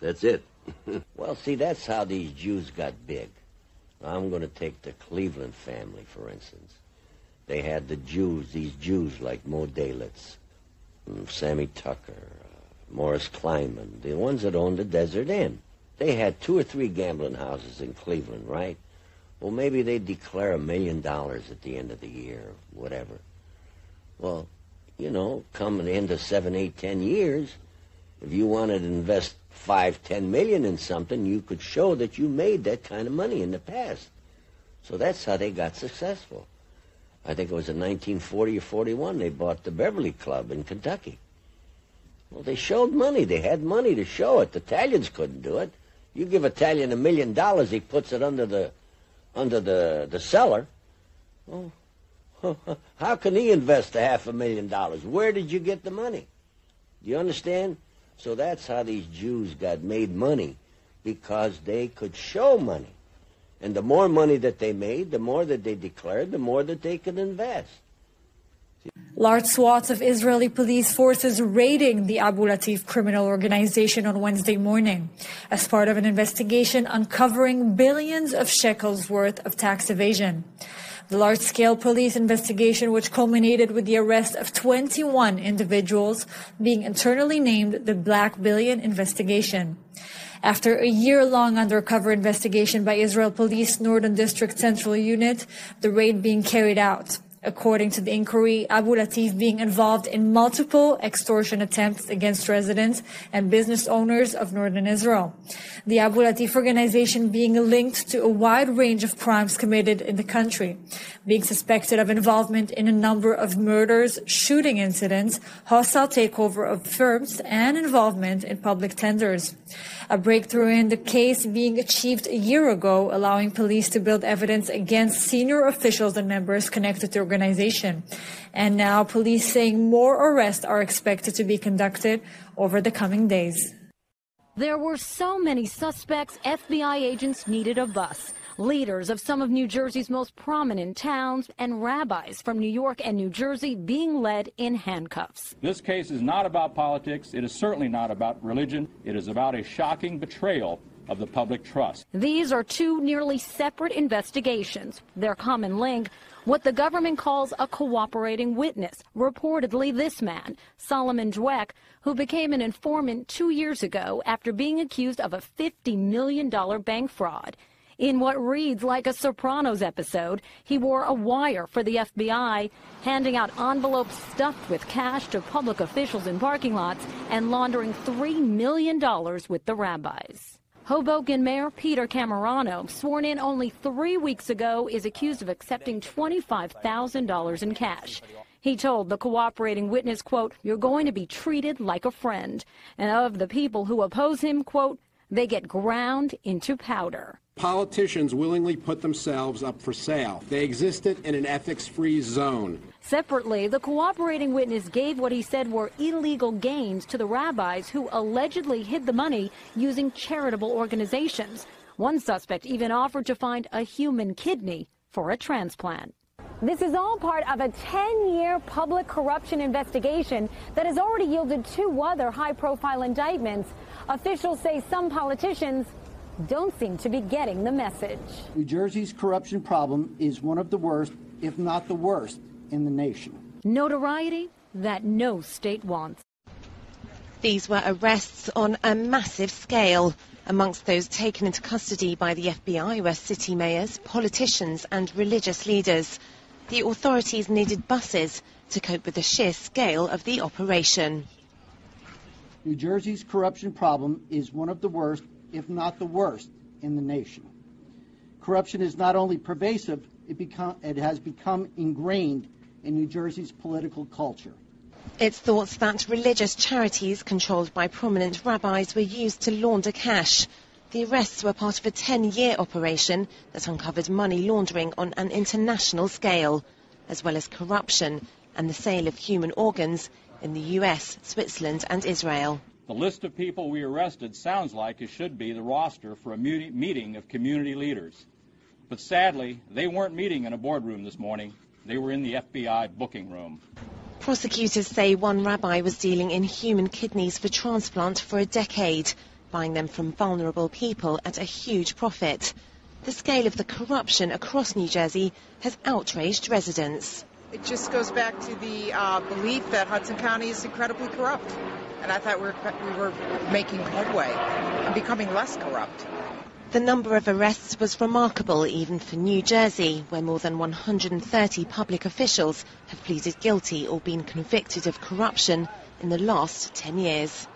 That's it. Well, see, that's how these Jews got big. I'm going to take the Cleveland family, for instance. They had the Jews, these Jews like Mo Dalitz, Sammy Tucker, Morris Kleinman, the ones that owned the Desert Inn. They had 2 or 3 gambling houses in Cleveland, right? Well, maybe they'd declare $1 million at the end of the year, whatever. Well, you know, come at the end of 7, 8, 10 years, if you wanted to invest 5, 10 million in something, you could show that you made that kind of money in the past. So that's how they got successful. I think it was in 1940 or 41, they bought the Beverly Club in Kentucky. Well, they showed money. They had money to show it. The Italians couldn't do it. You give Italian $1 million, he puts it under the cellar. Well, how can he invest $500,000? Where did you get the money? Do you understand? So that's how these Jews got made money, because they could show money. And the more money that they made, the more that they declared, the more that they could invest. Large swaths of Israeli police forces raiding the Abu Latif criminal organization on Wednesday morning as part of an investigation uncovering billions of shekels worth of tax evasion. The large-scale police investigation, which culminated with the arrest of 21 individuals, being internally named the Black Billion Investigation. After a year-long undercover investigation by Israel Police Northern District Central Unit, the raid being carried out. According to the inquiry, Abu Latif being involved in multiple extortion attempts against residents and business owners of northern Israel. The Abu Latif organization being linked to a wide range of crimes committed in the country, being suspected of involvement in a number of murders, shooting incidents, hostile takeover of firms, and involvement in public tenders. A breakthrough in the case being achieved a year ago, allowing police to build evidence against senior officials and members connected to the organization. And now police saying more arrests are expected to be conducted over the coming days. There were so many suspects, FBI agents needed a bus. Leaders of some of New Jersey's most prominent towns and rabbis from New York and New Jersey being led in handcuffs. This case is not about politics. It is certainly not about religion. It is about a shocking betrayal of the public trust. These are 2 nearly separate investigations. Their common link, what the government calls a cooperating witness. Reportedly this man, Solomon Dweck, who became an informant 2 years ago after being accused of a $50 million bank fraud. In what reads like a Sopranos episode, he wore a wire for the FBI, handing out envelopes stuffed with cash to public officials in parking lots and laundering $3 million with the rabbis. Hoboken Mayor Peter Camerano, sworn in only 3 weeks ago, is accused of accepting $25,000 in cash. He told the cooperating witness, quote, "You're going to be treated like a friend." And of the people who oppose him, quote, "They get ground into powder." Politicians willingly put themselves up for sale. They existed in an ethics-free zone. Separately, the cooperating witness gave what he said were illegal gains to the rabbis who allegedly hid the money using charitable organizations. One suspect even offered to find a human kidney for a transplant. This is all part of a 10-year public corruption investigation that has already yielded 2 other high-profile indictments. Officials say some politicians don't seem to be getting the message. New Jersey's corruption problem is one of the worst, if not the worst, in the nation. Notoriety that no state wants. These were arrests on a massive scale. Amongst those taken into custody by the FBI were city mayors, politicians and religious leaders. The authorities needed buses to cope with the sheer scale of the operation. New Jersey's corruption problem is one of the worst, if not the worst, in the nation. Corruption is not only pervasive, it has become ingrained in New Jersey's political culture. It's thought that religious charities controlled by prominent rabbis were used to launder cash. The arrests were part of a 10-year operation that uncovered money laundering on an international scale, as well as corruption and the sale of human organs in the US, Switzerland and Israel. The list of people we arrested sounds like it should be the roster for a meeting of community leaders. But sadly, they weren't meeting in a boardroom this morning. They were in the FBI booking room. Prosecutors say one rabbi was dealing in human kidneys for transplant for a decade. buying them from vulnerable people at a huge profit. The scale of the corruption across New Jersey has outraged residents. It just goes back to the belief that Hudson County is incredibly corrupt. And I thought we were making headway and becoming less corrupt. The number of arrests was remarkable even for New Jersey, where more than 130 public officials have pleaded guilty or been convicted of corruption in the last 10 years.